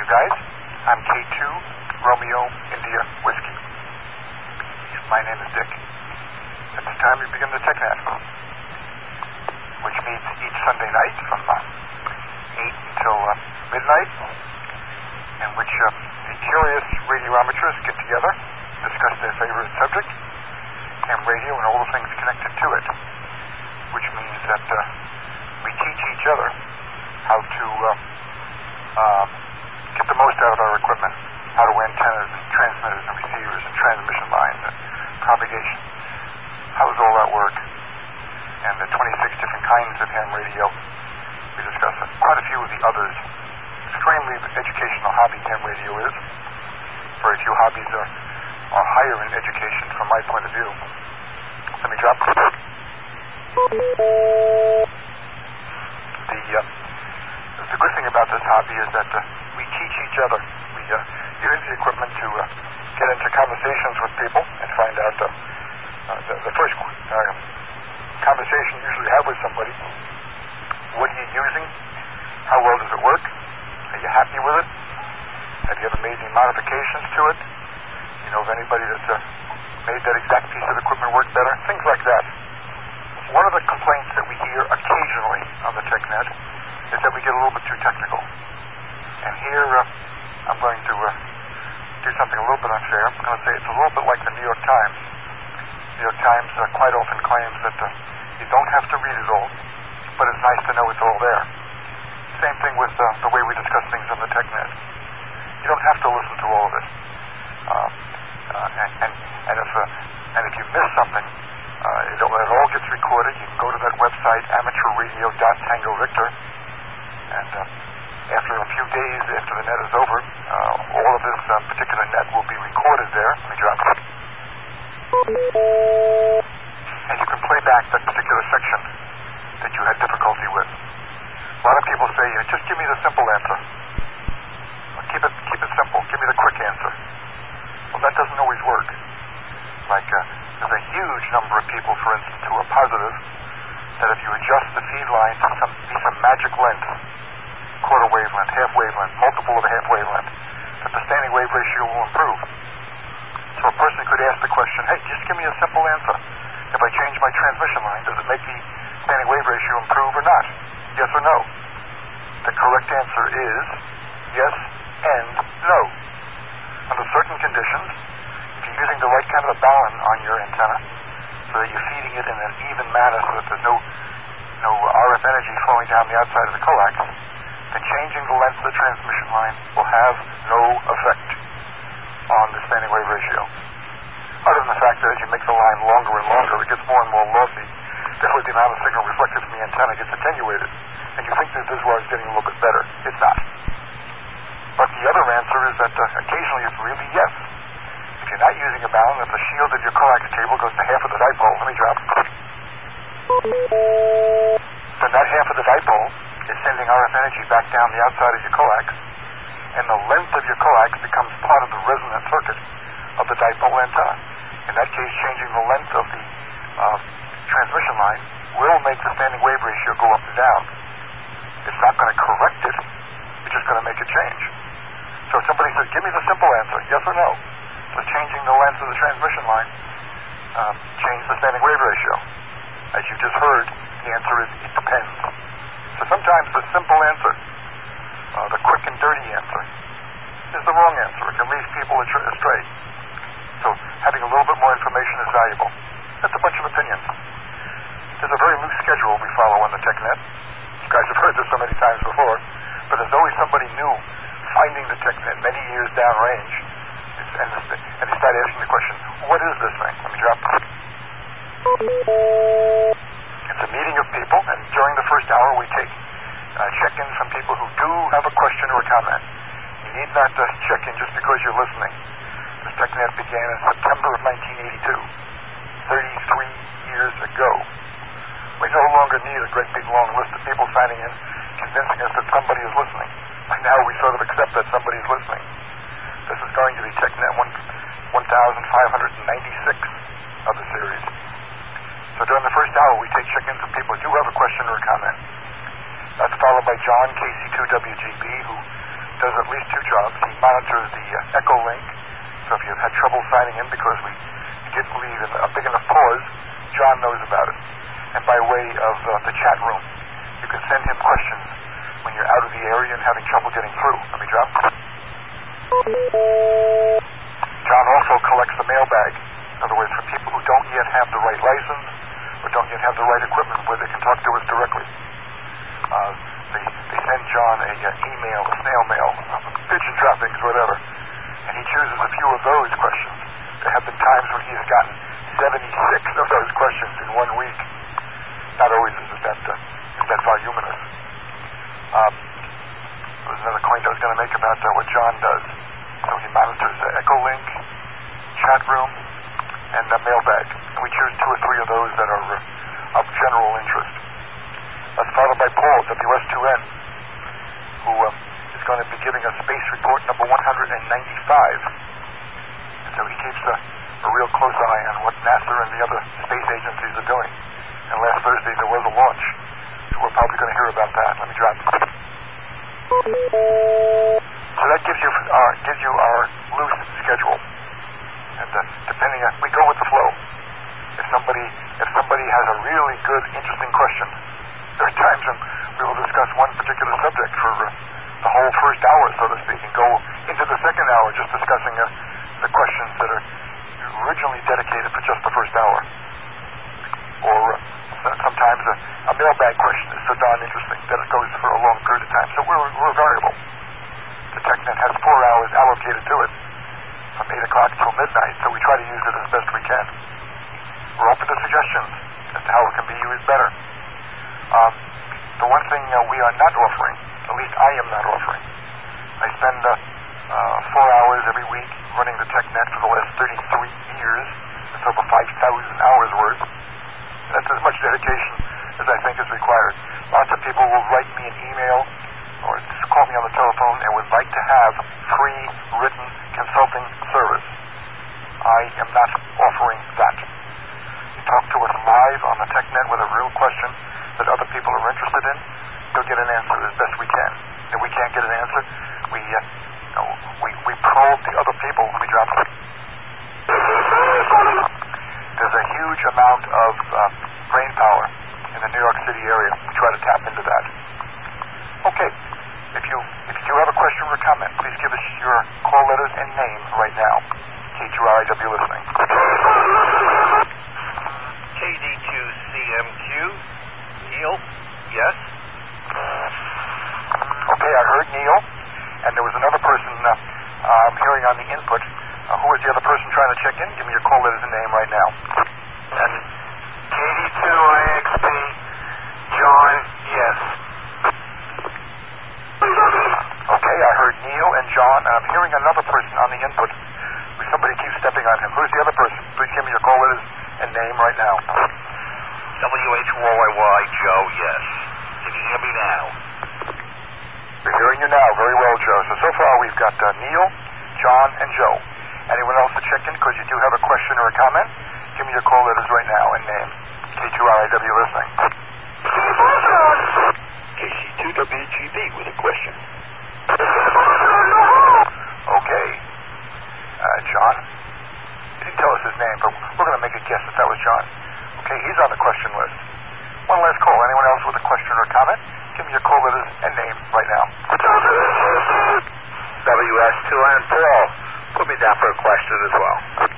guys. I'm K2, Romeo, India, Whiskey. My name is Dick. At this time, we begin the TechNet, which meets each Sunday night from 8 until midnight, in which the curious radio amateurs get together, discuss their favorite subject, ham radio and all the things connected to it, which means that we teach each other how to get the most out of our equipment, how to antennas and transmitters and receivers and transmission lines and propagation. How does all that work? And the 26 different kinds of ham radio. We discuss quite a few of the others. Extremely educational hobby ham radio is. Very few hobbies are higher in education from my point of view. Let me drop the good thing about this hobby is that we teach each other. We use the equipment to get into conversations with people and find out the first conversation you usually have with somebody. What are you using? How well does it work? Are you happy with it? Have you ever made any modifications to it? You know of anybody that's made that exact piece of equipment work better? Things like that. One of the complaints that we hear occasionally on the TechNet is that we get a little bit too technical. And here I'm going to do something a little bit unfair. I'm going to say it's a little bit like the New York Times. The New York Times quite often claims that you don't have to read it all, but it's nice to know it's all there. Same thing with the way we discuss things on the TechNet. You don't have to listen to all of it. And if you miss something, it all gets recorded. You can go to that website, amateurradio.tangovictor, and after a few days after the net is over, all of this particular net will be recorded there. Let me drop it. And you can play back that particular section that you had difficulty with. A lot of people say, just give me the simple answer. Keep it simple. Give me the quick answer. Well, that doesn't always work. Like, there's a huge number of people, for instance, who are positive that if you adjust the feed line to some magic length, quarter wavelength, half wavelength, multiple of a half wavelength, that the standing wave ratio will improve. So a person could ask the question, hey, just give me a simple answer. If I change my transmission line, does it make the standing wave ratio improve or not? Yes or no? The correct answer is yes and no. Under certain conditions, if you're using the right kind of a balun on your antenna, so that you're feeding it in an even manner so that there's no RF energy flowing down the outside of the coax, then changing the length of the transmission line will have no effect on the standing wave ratio. Other than the fact that as you make the line longer and longer, it gets more and more lossy. Therefore, the amount of signal reflected from the antenna gets attenuated. And you think that this wire is getting a little bit better. It's not. But the other answer is that occasionally it's really yes. If you're not using a balun, if the shield of your coax cable goes to half of the dipole, let me drop it. Then that half of the dipole is sending RF energy back down the outside of your coax, and the length of your coax becomes part of the resonant circuit of the dipole antenna. In that case, changing the length of the transmission line will make the standing wave ratio go up and down. It's not going to correct it, it's just going to make it change. So if somebody says, give me the simple answer, yes or no, does changing the length of the transmission line change the standing wave ratio? As you just heard, the answer is it depends. So sometimes the simple answer, the quick and dirty answer, is the wrong answer. It can lead people astray. So having a little bit more information is valuable. That's a bunch of opinions. There's a very loose schedule we follow on the TechNet. You guys have heard this so many times before, but there's always somebody new finding the TechNet many years downrange, and they start asking the question, what is this thing? Let me drop it. It's a meeting of people, and during the first hour we take check-ins from people who do have a question or a comment. You need not check in just because you're listening. This TechNet began in September of 1982, 33 years ago. We no longer need a great big long list of people signing in, convincing us that somebody is listening. By now we sort of accept that somebody is listening. This is going to be TechNet 1596 of the series. So during the first hour, we take check-ins from people who do have a question or a comment. That's followed by John, KC2WGB, who does at least two jobs. He monitors the Echo Link, so if you've had trouble signing in because we didn't leave a big enough pause, John knows about it. And by way of the chat room, you can send him questions when you're out of the area and having trouble getting through. Let me drop. John also collects the mailbag. In other words, for people who don't yet have the right license or don't yet have the right equipment where they can talk to us directly. They send John an email, a snail mail, pigeon droppings, whatever. And he chooses a few of those questions. There have been times when he has gotten 76 of those questions in 1 week. Not always is that voluminous. There was another point I was going to make about what John does. So he monitors the Echo Link, chat room, and the mailbag. And we choose 2 or 3 of those that are of general interest. That's followed by Paul, WS2N, who is going to be giving us Space Report number 195. And so he keeps a real close eye on what NASA and the other space agencies are doing. And last Thursday there was a launch, so we're probably going to hear about that. Let me drop. So that gives you our loose schedule. And depending on, we go with the flow. If somebody has a really good, interesting question, there are times when we will discuss one particular subject for the whole first hour, so to speak, and go into the second hour just discussing the questions that are originally dedicated for just the first hour. Or sometimes a mailbag question is so darn interesting that it goes for a long period of time. So we're variable. The TechNet has 4 hours allocated to it, from 8 o'clock till midnight, so we try to use it as best we can. We're open to suggestions as to how it can be used better. The one thing we are not offering, at least I am not offering, I spend 4 hours every week running the TechNet for the last 33 years. It's over 5,000 hours worth. That's as much dedication as I think is required. Lots of people will write me an email or just call me on the telephone and would like to have free written consulting service. I am not offering that. You talk to us live on the TechNet with a real question that other people are interested in, you'll get an answer as best we can. If we can't get an answer, we probe the other people. Let me drop it. There's a huge amount of brain power in the New York City area. We try to tap into that. Okay. If you do have a question or comment, please give us your call letters and name right now. K2RIW listening. KD2CMQ. Neil? Yes? Okay, I heard Neil. And there was another person I'm hearing on the input. Who was the other person trying to check in? Give me your call letters and name right now. That's KD2IXP. John, yes. Okay, I heard Neil and John, and I'm hearing another person on the input. Somebody keeps stepping on him. Who's the other person? Please give me your call letters and name right now. WHYY, Joe, yes. Can you hear me now? We're hearing you now. Very well, Joe. So far we've got Neil, John, and Joe. Anyone else to check in because you do have a question or a comment? Give me your call letters right now and name. K2RIW listening. KC2WGB with a question. Okay. John? He didn't tell us his name, but we're going to make a guess that was John. Okay, he's on the question list. One last call. Anyone else with a question or a comment? Give me your call letters and name right now. WS2N Paul. Put me down for a question as well.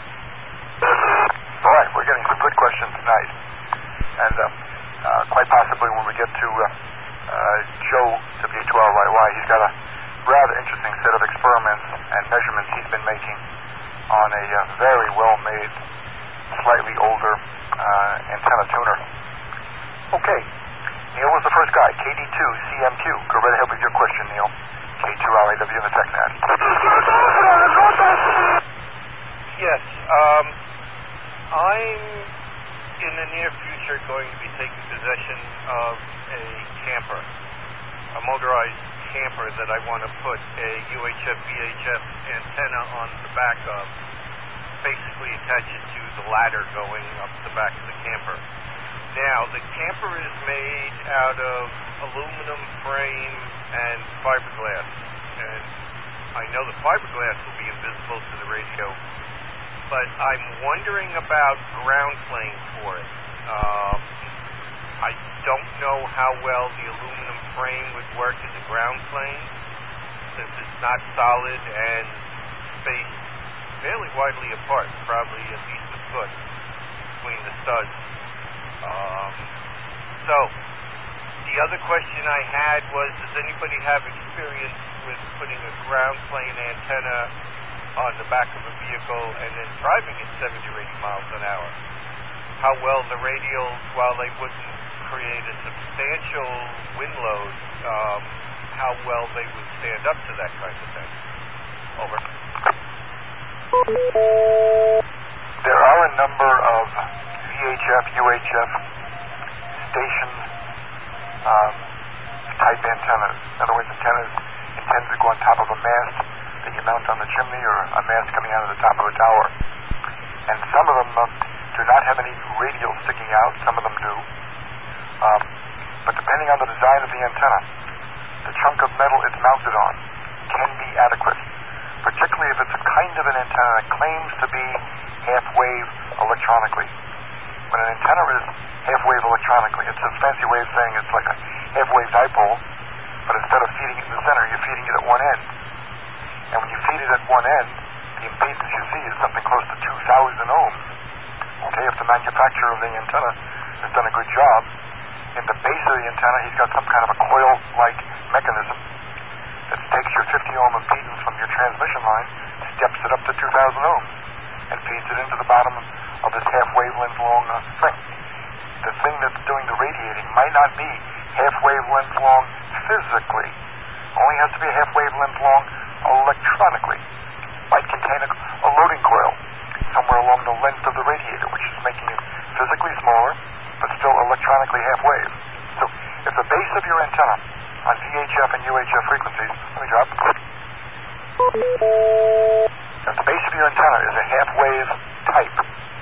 All right, we're getting some good questions tonight. And quite possibly when we get to Joe, W2RYY, he's got a rather interesting set of experiments and measurements he's been making on a very well-made, slightly older antenna tuner. Okay, Neil was the first guy, KD2CMQ. Go right ahead with your question, Neil. K2RIW in the TechNet. Yes, I'm in the near future going to be taking possession of a camper, a motorized camper that I want to put a UHF VHF antenna on the back of, basically attach it to the ladder going up the back of the camper. Now, the camper is made out of aluminum frame and fiberglass, and I know the fiberglass will be invisible to the radio, but I'm wondering about ground plane for it. I don't know how well the aluminum frame would work as a ground plane, since it's not solid and spaced fairly widely apart, probably at least a foot between the studs. So, the other question I had was, does anybody have experience with putting a ground plane antenna on the back of a vehicle and then driving at 70 or 80 miles an hour? How well the radials, while they wouldn't create a substantial wind load, how well they would stand up to that kind of thing? Over. There are a number of VHF, UHF station type antennas. In other words, antennas intended to go on top of a mast that you mount on the chimney, or a mast coming out of the top of a tower. And some of them do not have any radials sticking out, some of them do. But depending on the design of the antenna, the chunk of metal it's mounted on can be adequate, particularly if it's a kind of an antenna that claims to be half-wave electronically. When an antenna is half-wave electronically, it's a fancy way of saying it's like a half-wave dipole, but instead of feeding it in the center, you're feeding it at one end. And when you feed it at one end, the impedance you see is something close to 2,000 ohms. Okay, if the manufacturer of the antenna has done a good job, in the base of the antenna, he's got some kind of a coil-like mechanism that takes your 50 ohm impedance from your transmission line, steps it up to 2,000 ohms, and feeds it into the bottom of this half-wavelength long thing. The thing that's doing the radiating might not be half-wavelength long physically, only has to be a half-wavelength long electronically. Might contain a loading coil somewhere along the length of the radiator, which is making it physically smaller, but still electronically half-wave. So if the base of your antenna on VHF and UHF frequencies, let me drop. If the base of your antenna is a half-wave type,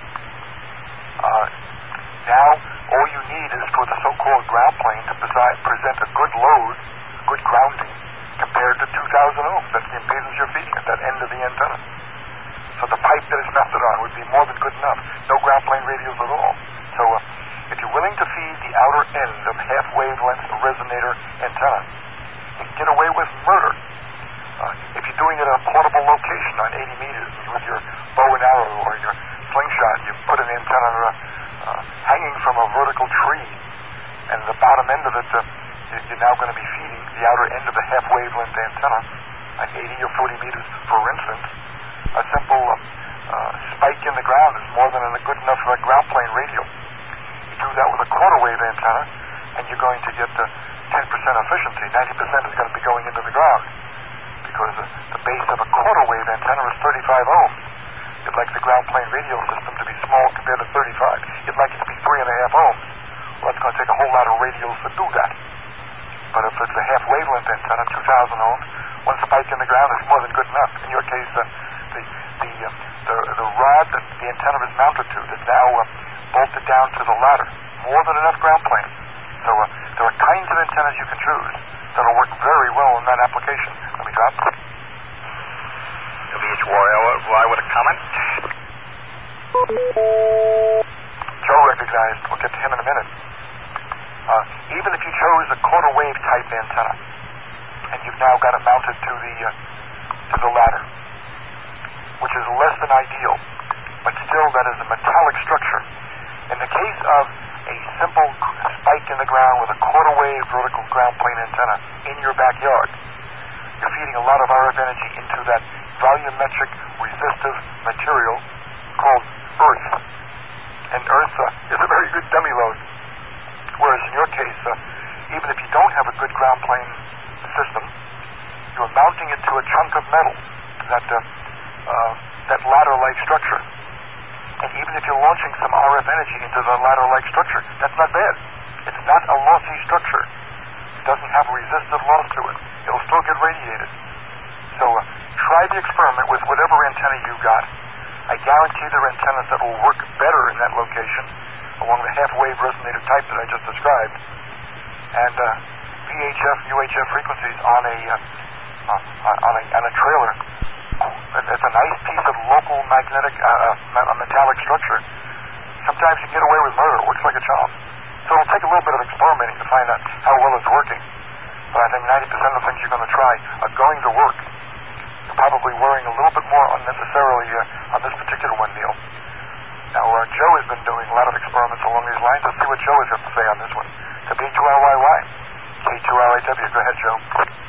now all you need is for the so-called ground plane to present a good load, good grounding, compared to 2,000 ohms. That's the impedance you're feeding at that end of the antenna. So the pipe that it's mounted on would be more than good enough. No ground plane radials at all. So if you're willing to feed the outer end of half-wavelength resonator antenna, you can get away with murder. If you're doing it at a portable location on 80 meters with your bow and arrow or your slingshot, you put an antenna hanging from a vertical tree, and the bottom end of it, you're now going to be feeding the outer end of the half-wavelength antenna at 80 or 40 meters, for instance. A simple spike in the ground is more than good enough for a ground plane radio. You do that with a quarter-wave antenna, and you're going to get 10% efficiency. 90% is going to be going into the ground, because the base of a quarter-wave antenna is 35 ohms. You'd like the ground plane radio system to be small compared to 35. You'd like it to be 3.5 ohms. Well, it's going to take a whole lot of radials to do that. But if it's a half-wavelength antenna, 2,000 ohms, one spike in the ground is more than good enough. In your case, the rod that the antenna is mounted to is now bolted down to the ladder. More than enough ground plane. So there are kinds of antennas you can choose that will work very well in that application. Let me drop. WHY with a comment? Joe recognized. We'll get to him in a minute. Even if you chose a quarter wave type antenna, and you've now got it mounted to the ladder, which is less than ideal, but still that is a metallic structure. In the case of a simple spike in the ground with a quarter wave vertical ground plane antenna in your backyard, you're feeding a lot of RF energy into that volumetric resistive material called earth. And earth is a very good dummy load. Whereas in your case, even if you don't have a good ground plane system, you're mounting it to a chunk of metal, that ladder-like structure. And even if you're launching some RF energy into the ladder-like structure, that's not bad. It's not a lossy structure. It doesn't have a resistive loss to it. It'll still get radiated. So try the experiment with whatever antenna you got. I guarantee there are antennas that will work better in that location along the half-wave resonator type that I just described. And VHF, UHF frequencies on on a trailer. It's a nice piece of local magnetic, metallic structure. Sometimes you can get away with murder. It looks like a job. So it'll take a little bit of experimenting to find out how well it's working. But I think 90% of the things you're going to try are going to work. You're probably worrying a little bit more unnecessarily on this particular one, Neil. Now, Joe has been doing a lot of experiments along these lines. Let's see what Joe has got to say on this one. The B2LYY, K2RIW. Go ahead, Joe.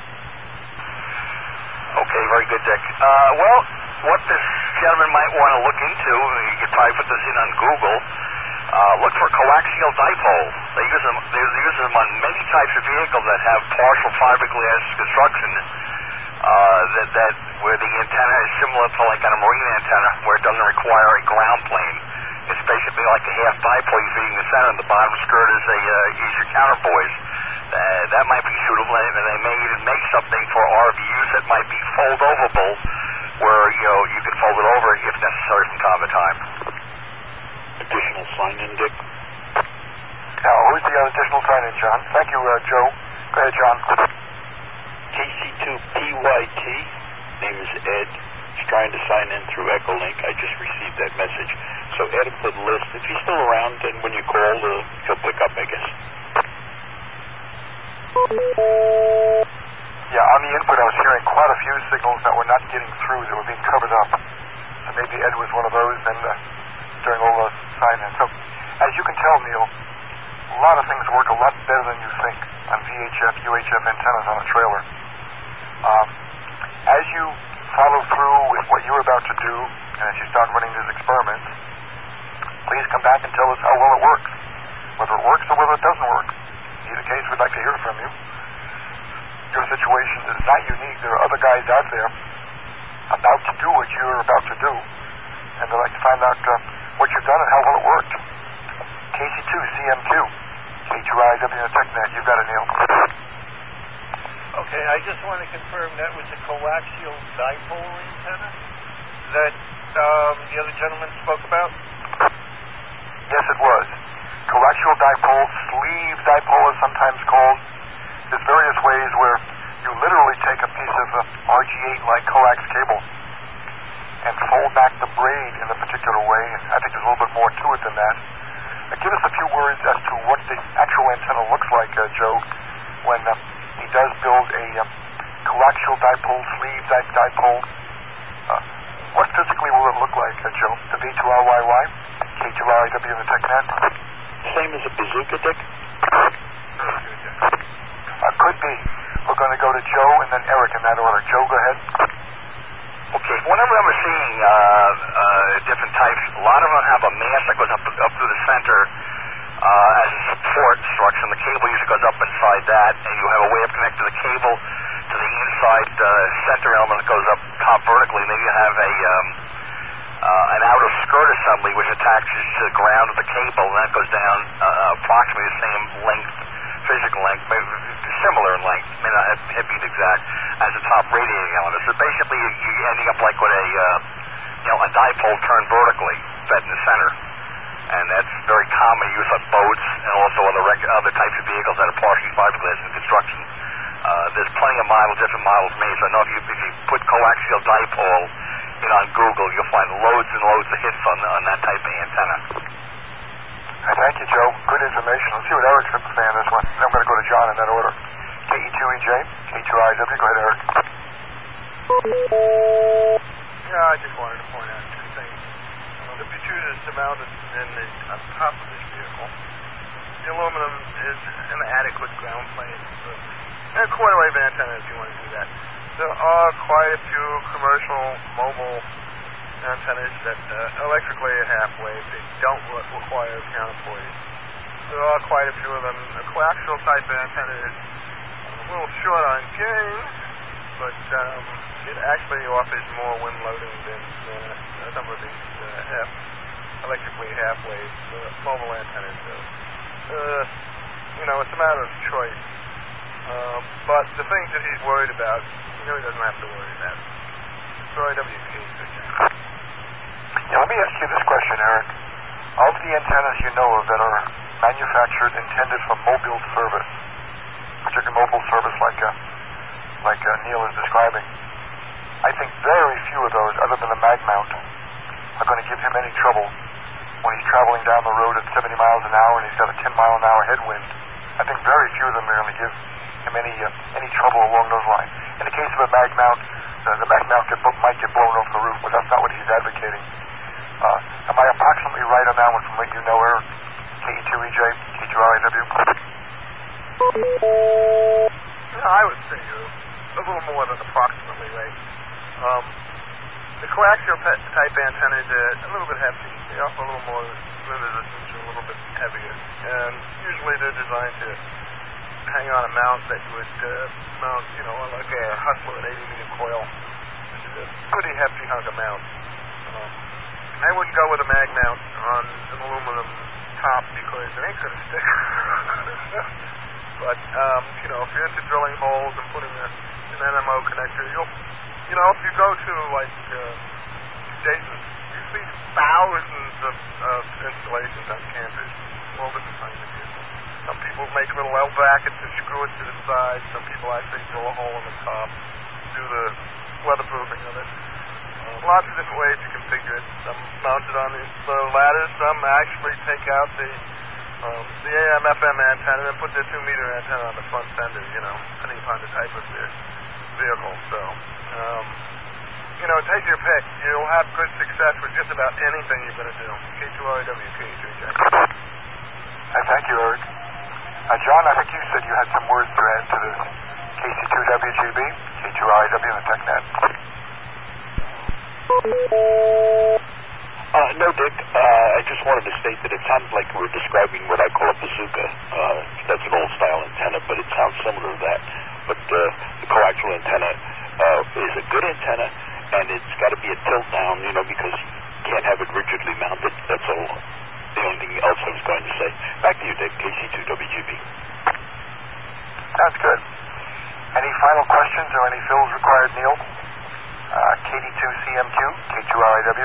Okay, very good, Dick. Well, what this gentleman might want to look into, you could probably put this in on Google, look for coaxial dipoles. They use them on many types of vehicles that have partial fiberglass construction, that where the antenna is similar to like on a marine antenna, where it doesn't require a ground plane. It's basically like a half dipole feeding the center, and the bottom skirt is your counterpoise. That might be suitable, and they may even make something for RVUs that might be fold-overable, where you can fold it over if necessary from time to time. Additional sign-in, Dick? Now, who's the additional sign-in, John? Thank you, Joe. Go ahead, John. KC2PYT, name is Ed. He's trying to sign in through Echolink. I just received that message. So add him to the list. If he's still around, then when you call, he'll pick up, I guess. Yeah, on the input I was hearing quite a few signals that were not getting through, that were being covered up. So maybe Ed was one of those then during all the sign-in. So as you can tell, Neil, a lot of things work a lot better than you think on VHF, UHF antennas on a trailer. As you follow through with what you're about to do, and as you start running these experiments, please come back and tell us how well it works, whether it works or whether it doesn't work. In either case, we'd like to hear from you. Your situation is not unique. There are other guys out there about to do what you're about to do, and they'd like to find out what you've done and how well it worked. KC2CMQ, K2IW and TechNet. You've got it, Neil. Okay, I just want to confirm that was a coaxial dipole antenna that the other gentleman spoke about? Yes, it was. Coaxial dipole, sleeve dipole is sometimes called. There's various ways where you literally take a piece of RG8-like coax cable and fold back the braid in a particular way, and I think there's a little bit more to it than that. Give us a few words as to what the actual antenna looks like, Joe, when he does build a coaxial dipole, sleeve dipole. What physically will it look like, Joe? The B2RYY, K2RIW, and the TechNet? Same as a bazooka, Dick? Could be. We're going to go to Joe and then Eric in that order. Joe, go ahead. Okay, whenever I'm seeing different types, a lot of them have a mast that goes up through the center as a support structure, and the cable usually goes up inside that, and you have a way of connecting the cable to the inside center element that goes up top vertically, and then you have an outer skirt assembly which attaches to the ground of the cable, and that goes down approximately the same length, physical length, similar in length, may not be the exact, as the top radiating element. So basically you're ending up like with a dipole turned vertically, fed in the center. And that's very common use on boats and also other types of vehicles that are partially fiberglass in construction. There's plenty of different models made, so I know if you put coaxial dipole on Google, you'll find loads and loads of hits on that type of antenna. Thank you, Joe. Good information. Let's see what Eric's going to say on this one. Then I'm going to go to John in that order. KE2EJ, K2IW. Go ahead, Eric. Yeah, I just wanted to point out two things. The B2 is mounted on top of this vehicle. The aluminum is an adequate ground plane. And a quarter wave antenna if you want to do that. There are quite a few commercial mobile antennas that electrically are half wave. They don't require counterpoise. There are quite a few of them. A coaxial type antenna is a little short on gain, but it actually offers more wind loading than some of these electrically half wave mobile antennas do. It's a matter of choice. But the things that he's worried about, he really doesn't have to worry about. Sorry, WPH. Let me ask you this question, Eric. Of the antennas you know of that are manufactured intended for mobile service, particularly mobile service like like Neil is describing. I think very few of those, other than the mag mount, are going to give him any trouble when he's traveling down the road at 70 miles an hour and he's got a 10-mile-an-hour headwind. I think very few of them are going to give him any trouble along those lines. In the case of a mag mount, the mag mount might get blown off the roof, but that's not what he's advocating. Am I approximately right on that one from what you know, Eric? KE2EJ, K2RIW? I would say you're a little more than approximately right. The coaxial type antennas are a little bit hefty. They offer a little more resistance, a little bit heavier. And usually they're designed to hang on a mount that you would mount, like a Hustler at 80-meter coil, which is a pretty hefty hunk of mount. I wouldn't go with a mag mount on an aluminum top because it ain't going to stick. But, if you're into drilling holes and putting an NMO connector, if you go to, Jason's, you see thousands of installations on campus, all different kinds of vehicles. Some people make little L brackets and screw it to the side. Some people actually drill a hole in the top, do the weatherproofing of it. Lots of different ways to configure it. Some mounted on the ladders. Some actually take out the AM/FM antenna and put their 2-meter antenna on the front fender, depending upon the type of their vehicle. So, take your pick. You'll have good success with just about anything you're going to do. K2RIW, KE2EJ. Thank you, Eric. John, I think you said you had some words to add to this. KC2WGB, K2RIW, and the TechNet. No, Dick. I just wanted to state that it sounds like we're describing what I call a bazooka. That's an old-style antenna, but it sounds similar to that. But the coaxial antenna is a good antenna, and it's got to be a tilt-down, because you can't have it rigidly mounted. That's all. The only thing else I was going to say. Back to you, Dick. KC2WGB. Sounds good. Any final questions or any fills required, Neil? KD2CM2, K2RIW.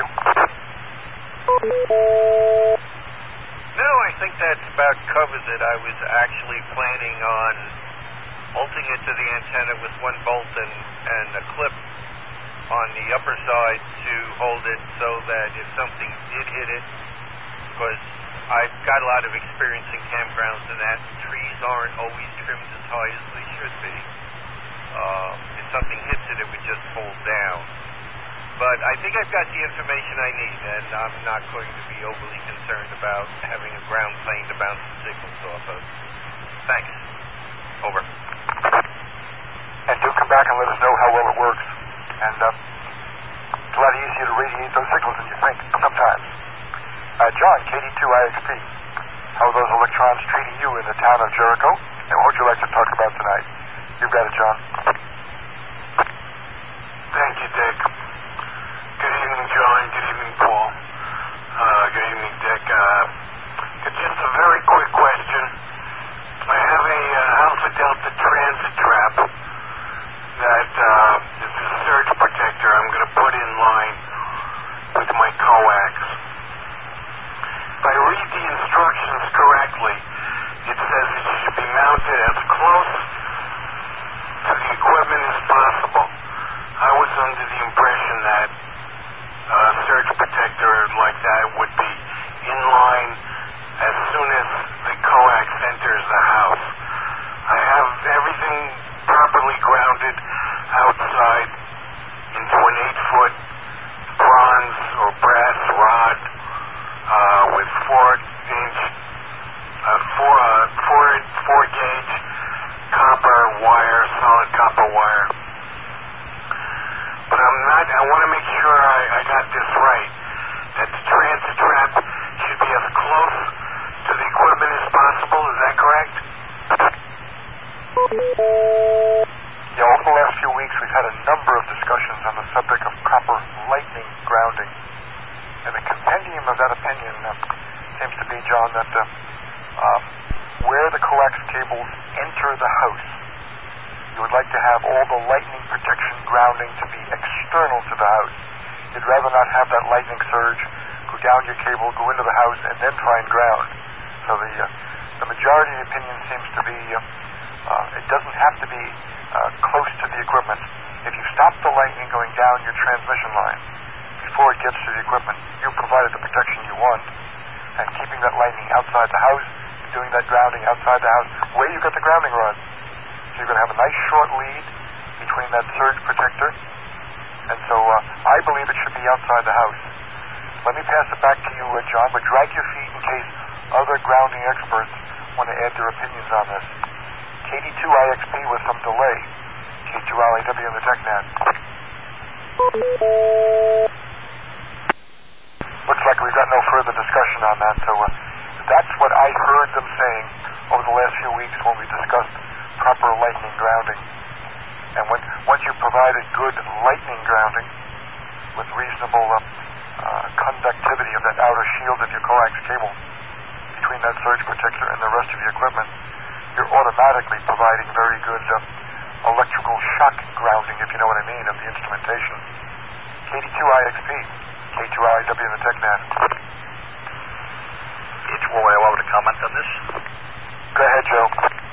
No, I think that about covers it. I was actually planning on bolting it to the antenna with one bolt and a clip on the upper side to hold it so that if something did hit it, because I've got a lot of experience in campgrounds and that trees aren't always trimmed as high as they should be. If something hits it, it would just fall down. But I think I've got the information I need, and I'm not going to be overly concerned about having a ground plane to bounce the signals off of. Thanks. Over. And do come back and let us know how well it works. And it's a lot easier to radiate those signals than you think sometimes. John, KD2IXP, how are those electrons treating you in the town of Jericho? And what would you like to talk about tonight? You've got it, John. Thank you, Dick. Good evening, John. Good evening, Paul. Good evening, Dick. Just a very quick question. I have a Alpha Delta transit trap that is a surge protector I'm going to put in line with my coax. If I read the instructions correctly, it says it should be mounted as close to the equipment as possible. I was under the impression that a surge protector like that would be in line as soon as the coax enters the house. I have everything properly grounded outside into an 8-foot bronze or brass rod with 4-inch, 4-gauge copper wire, solid copper wire. But I want to make sure I got this right, that the transit trap should be as close to the equipment as possible. Is that correct? Yeah, over the last few weeks we've had a number of discussions on the subject of copper lightning grounding. And the compendium of that opinion seems to be, John, that where the coax cables enter the house, you would like to have all the lightning protection grounding to be external to the house. You'd rather not have that lightning surge go down your cable, go into the house, and then try and ground. So the majority of the opinion seems to be it doesn't have to be close to the equipment. If you stop the lightning going down your transmission line before it gets to the equipment, you provided the protection you want, and keeping that lightning outside the house, doing that grounding outside the house, where you got the grounding rod. So you're going to have a nice short lead between that surge protector, and so I believe it should be outside the house. Let me pass it back to you, John, but drag your feet in case other grounding experts want to add their opinions on this. KD2IXP with some delay. K2LAW in the TechNet. Looks like we've got no further discussion on that, so that's what I heard them saying over the last few weeks when we discussed proper lightning grounding. And once you provided good lightning grounding with reasonable conductivity of that outer shield of your coax cable between that surge protector and the rest of your equipment, you're automatically providing very good electrical shock grounding, if you know what I mean, of the instrumentation. KD2IXP, K2LAW in the TechNet. It's Roy. I want to comment on this. Go ahead, Joe.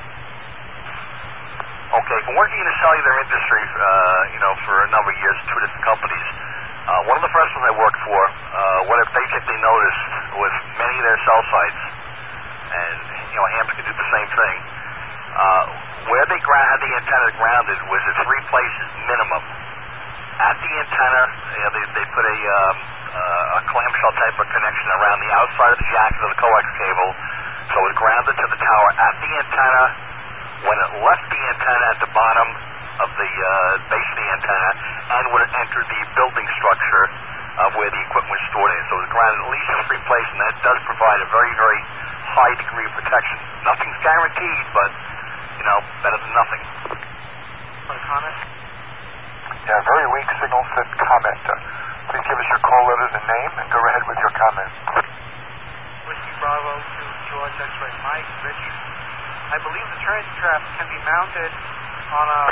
Okay, from working in the cellular industry, for a number of years, two different companies, one of the first ones I worked for, what I basically noticed was many of their cell sites, and hams could do the same thing. Where they had the antenna grounded was at three places minimum. At the antenna, they put a clamshell type of connection around the outside of the jacket of the coax cable, so it was grounded to the tower at the antenna. When it left the antenna at the bottom of the base of the antenna, and when it entered the building structure of where the equipment was stored in. So it was grounded at least in three places, and that does provide a very, very high degree of protection. Nothing's guaranteed, but, better than nothing. Want to comment? Yeah, very weak signal said comment. Please give us your call letters and name, and go ahead with your comment. Whiskey Bravo to George X-Ray Mike, Rich. I believe the transit trap can be mounted on a...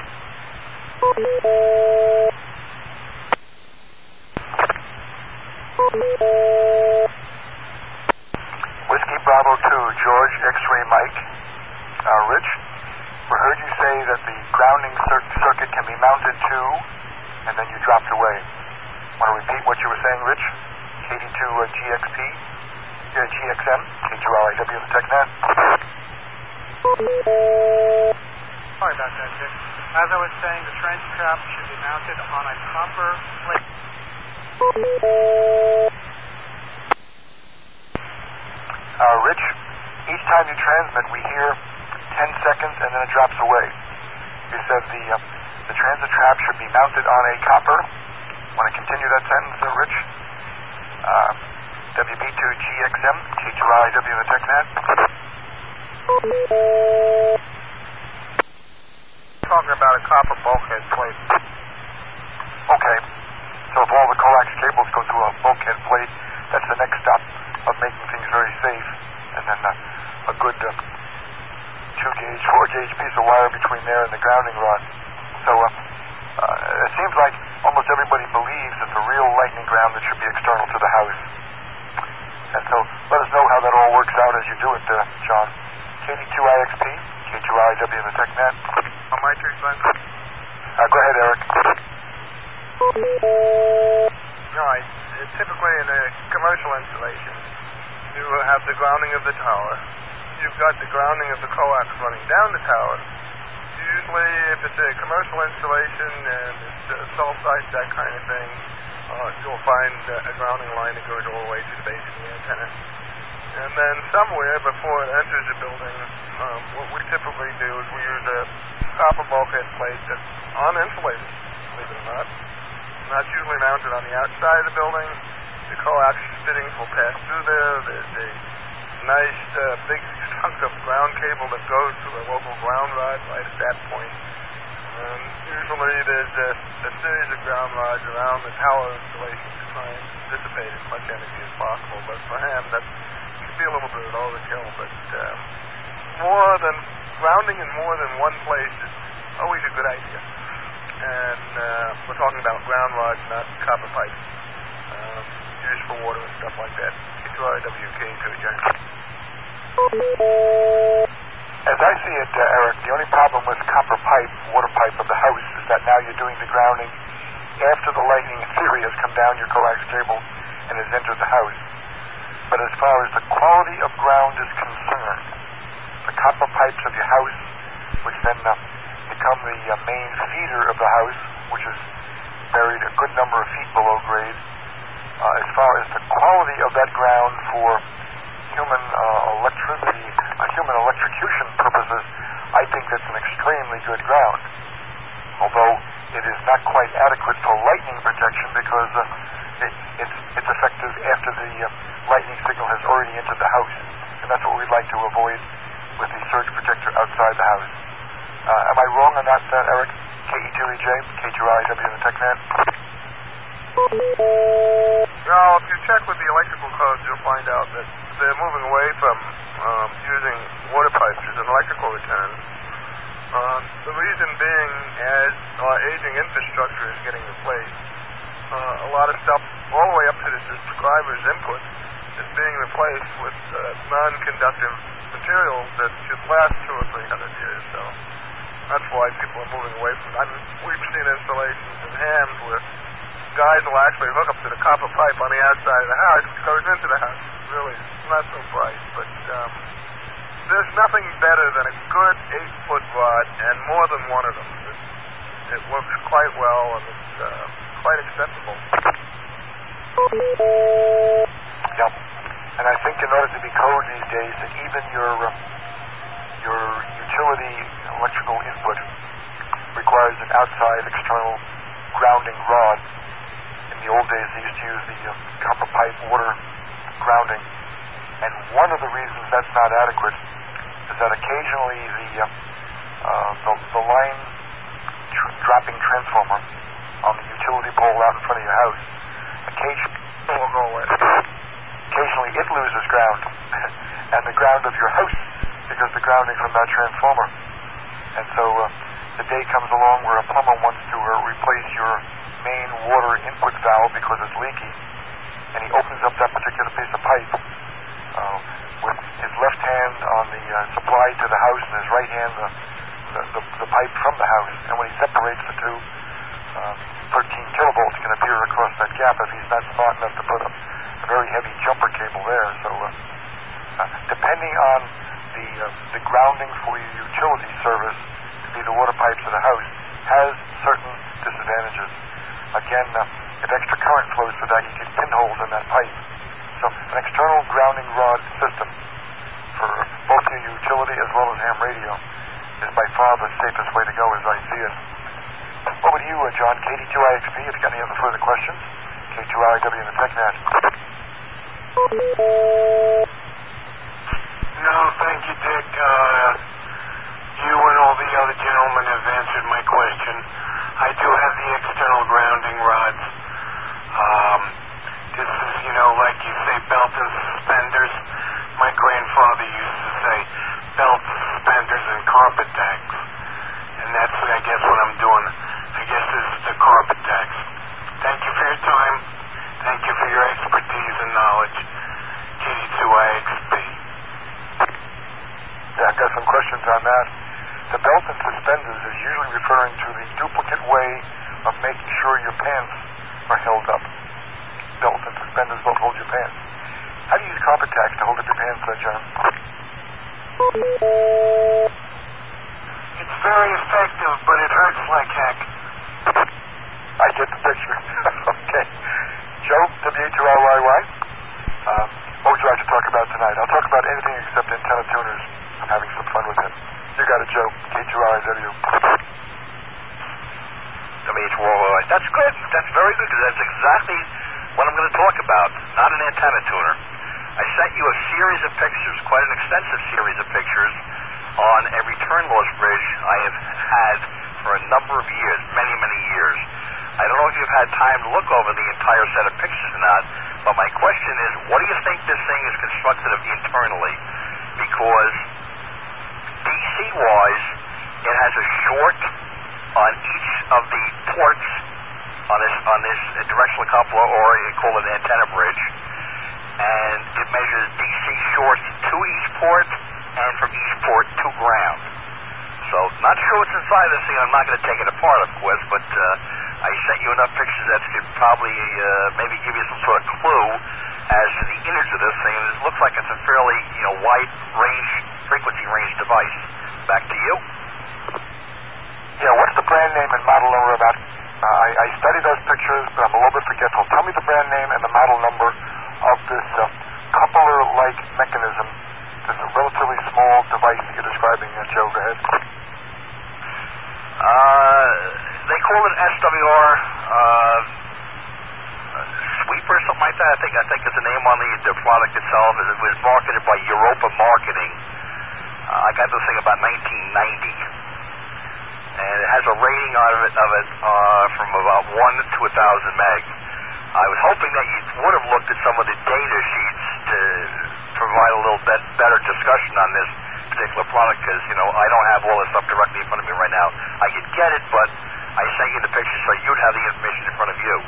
Whiskey Bravo 2, George X-Ray Mike. Rich, we heard you say that the grounding circuit can be mounted to, and then you dropped away. Want to repeat what you were saying, Rich? KD2GXP, GXM, K2LAW in the TechNet. Sorry about that, Dick. As I was saying, the transit trap should be mounted on a copper plate. Rich, each time you transmit, we hear 10 seconds and then it drops away. You said the transit trap should be mounted on a copper. Want to continue that sentence, Rich? WB2GXM, K2LAW in the TechNet. Talking about a copper bulkhead plate. Okay. So if all the coax cables go through a bulkhead plate, that's the next stop of making things very safe. And then a good 2-gauge, 4-gauge piece of wire between there and the grounding rod. So it seems like almost everybody believes that the real lightning ground that should be external to the house. And so let us know how that all works out as you do it, John. KD2IXP, K2LAW in the TechNet. On my turn, son? Go ahead, Eric. Right. Typically in a commercial installation, you have the grounding of the tower. You've got the grounding of the coax running down the tower. Usually, if it's a commercial installation and it's a cell site, that kind of thing, you'll find a grounding line that goes all the way to the base of the antenna. And then somewhere before it enters the building, what we typically do is we use a copper bulkhead plate that's uninsulated, believe it or not. And that's usually mounted on the outside of the building. The coax fittings will pass through there. There's a nice big chunk of ground cable that goes to the local ground rod right at that point. And usually there's a series of ground rods around the tower installation to try and dissipate as much energy as possible. But for him, that can be a little bit of overkill. But grounding in more than one place is always a good idea. And we're talking about ground rods, not copper pipes, used for water and stuff like that. K2RWK to adjourn. As I see it, Eric, the only problem with copper pipe, water pipe of the house, is that now you're doing the grounding after the lightning in theory has come down your coax cable and has entered the house. But as far as the quality of ground is concerned, the copper pipes of your house, which then become the main feeder of the house, which is buried a good number of feet below grade, as far as the quality of that ground for human electricity, human electrocution purposes, I think that's an extremely good ground. Although it is not quite adequate for lightning protection because it's effective after the lightning signal has already entered the house. And that's what we'd like to avoid with the surge protector outside the house. Am I wrong on that, Eric? KE2EJ, K2RIW in the TechNet? Well, if you check with the electrical codes, you'll find out that they're moving away from using water pipes as an electrical return. The reason being, as our aging infrastructure is getting replaced, a lot of stuff, all the way up to the subscriber's input, is being replaced with non-conductive materials that should last 200 or 300 years. So that's why people are moving away from it. I mean, we've seen installations in hams where guys will actually hook up to the copper pipe on the outside of the house, which goes into the house. Really, it's not so bright, but there's nothing better than a good 8-foot rod and more than one of them. It works quite well and it's quite acceptable. Yep. And I think in order to be code these days, that even your utility electrical input requires an outside external grounding rod. In the old days, they used to use the copper pipe water grounding. And one of the reasons that's not adequate is that occasionally the line dropping transformer on the utility pole out in front of your house, occasionally it loses ground, and the ground of your house, because the grounding from that transformer. And so the day comes along where a plumber wants to replace your main water input valve because it's leaky, and he opens up that particular piece of pipe with his left hand on the supply to the house and his right hand the pipe from the house. And when he separates the two, 13 kilovolts can appear across that gap if he's not smart enough to put a very heavy jumper cable there. So depending on the grounding for your utility service to be the water pipes of the house has certain disadvantages. Again, if extra current flows through that, you get pinholes in that pipe. So an external grounding rod system for both your utility as well as ham radio is by far the safest way to go as I see it. Over to you, John, KD2IXP, if you've got any other further questions. K2RIW in the TechNet. No, thank you, Dick. You and all the other gentlemen have answered my question. I do have the external grounding rods. This is, like you say, belt and suspenders. My grandfather used to say belt, suspenders, and carpet tacks. And that's, I guess, what I'm doing. I guess this is the carpet tacks. Thank you for your time. Thank you for your expertise and knowledge. KD2IXP. Yeah, I've got some questions on that. The belt and suspenders is usually referring to the duplicate way of making sure your pants are held up. Belt and suspenders both hold your pants. How do you use carpet tacks to hold up your pants, John? It's very effective, but it hurts like heck. I get the picture. Okay. Joe, W2RYY. What would you like to talk about tonight? I'll talk about anything except antenna tuners. I'm having some fun with it. You got it, Joe. K2RIW. WH4YY. That's good. That's very good, because that's exactly what I'm going to talk about, not an antenna tuner. I sent you a series of pictures, quite an extensive series of pictures, on a return loss bridge I have had for a number of years, many, many years. I don't know if you've had time to look over the entire set of pictures or not, but my question is, what do you think this thing is constructed of internally? Because DC-wise, it has a short on each of the ports on this directional coupler, or you call it an antenna bridge, and it measures DC shorts to each port and from each port to ground. So, not sure what's inside this thing. I'm not going to take it apart, of course, but I sent you enough pictures that could probably maybe give you some sort of clue as to the innards of this thing. It looks like it's a fairly, wide frequency range device. Back to you. Yeah, what's the brand name and model number of that? I studied those pictures, but I'm a little bit forgetful. Tell me the brand name and the model number of this coupler-like mechanism, this relatively small device that you're describing, Joe. Go ahead. They call it SWR sweeper or something like that. I think it's the name on the product itself. It was marketed by Europa Marketing. I got this thing about 1990, and it has a rating of it from about 1 to 1,000 meg. I was hoping that you would have looked at some of the data sheets to provide a little bit better discussion on this particular product, because I don't have all this stuff directly in front of me right now. I could get it, but I sent you the picture so you'd have the information in front of you.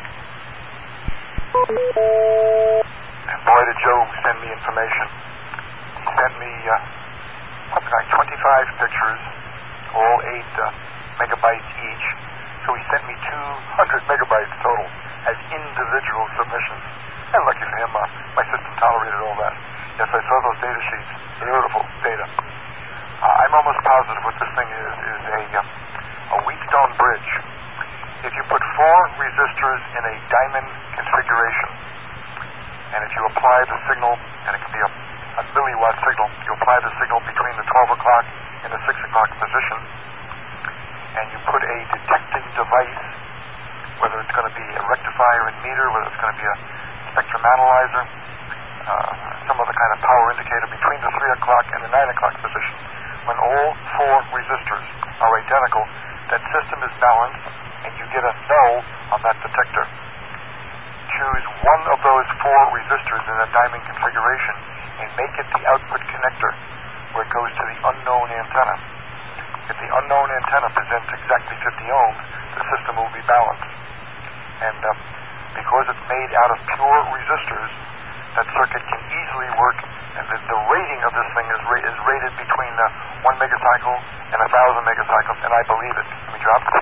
And boy, did Joe send me information. He sent me something like 25 pictures, all 8 megabytes each. So he sent me 200 megabytes total as individual submissions. And lucky for him, my system tolerated all that. Yes, I saw those data sheets. Beautiful data. I'm almost positive what this thing is a Wheatstone bridge. If you put 4 resistors in a diamond configuration, and if you apply the signal, and it can be a milliwatt signal, you apply the signal between the 12 o'clock and the 6 o'clock position, and you put a detecting device, whether it's going to be a rectifier and meter, whether it's going to be a spectrum analyzer, some other kind of power indicator between the 3 o'clock and the 9 o'clock position. When all 4 resistors are identical, that system is balanced, and you get a null on that detector. Choose one of those 4 resistors in a diamond configuration and make it the output connector where it goes to the unknown antenna. If the unknown antenna presents exactly 50 ohms, the system will be balanced. And because it's made out of pure resistors, that circuit can easily work, and the rating of this thing is rated between 1 megacycle and 1,000 megacycles, and I believe it. Let me drop it.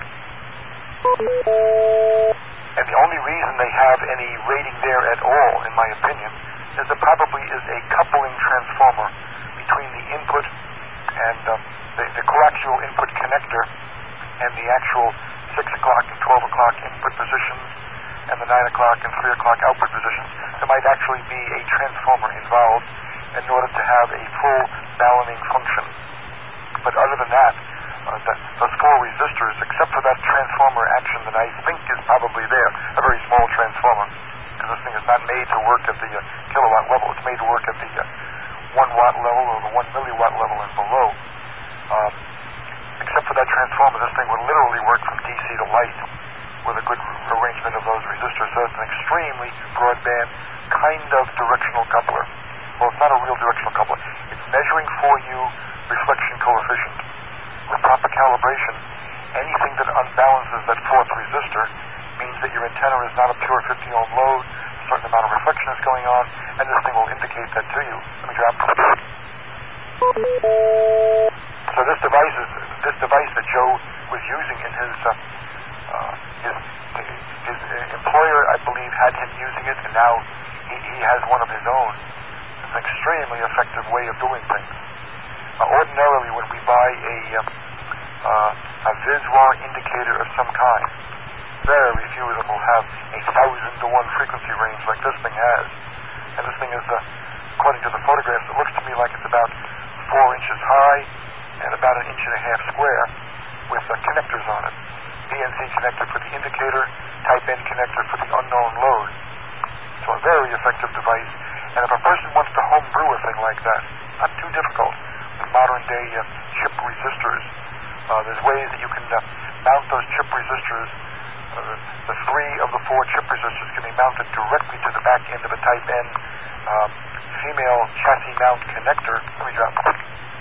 And the only reason they have any rating there at all, in my opinion, is there probably is a coupling transformer between the input and the coaxial input connector and the actual 6 o'clock and 12 o'clock input positions and the 9 o'clock and 3 o'clock output positions. There might actually be a transformer involved in order to have a full balancing function. But other than that, those 4 resistors, except for that transformer action that I think is probably there, a very small transformer, because this thing is not made to work at the kilowatt level. It's made to work at the 1 watt level or the 1 milliwatt level and below. Except for that transformer, this thing would literally work from DC to light with a good arrangement of those resistors. So it's an extremely broadband kind of directional coupler. Well, it's not a real directional coupler. It's measuring for you reflection coefficient. With proper calibration, anything that unbalances that 4th resistor means that your antenna is not a pure 50 ohm load, a certain amount of reflection is going on, and this thing will indicate that to you. Let me drop it. So this device that Joe was using in his employer, I believe, had him using it, and now he has one of his own. It's an extremely effective way of doing things. Ordinarily, when we buy a Viswar indicator of some kind, very few of them will have a 1,000 to 1 frequency range like this thing has. And this thing is, according to the photographs, it looks to me like it's about 4 inches high and about 1.5 inches square with connectors on it. DNC connector for the indicator, type N connector for the unknown load. So a very effective device. And if a person wants to homebrew a thing like that, not too difficult. With modern day chip resistors, there's ways that you can mount those chip resistors. The 3 of the 4 chip resistors can be mounted directly to the back end of a type N female chassis mount connector. Let me drop it.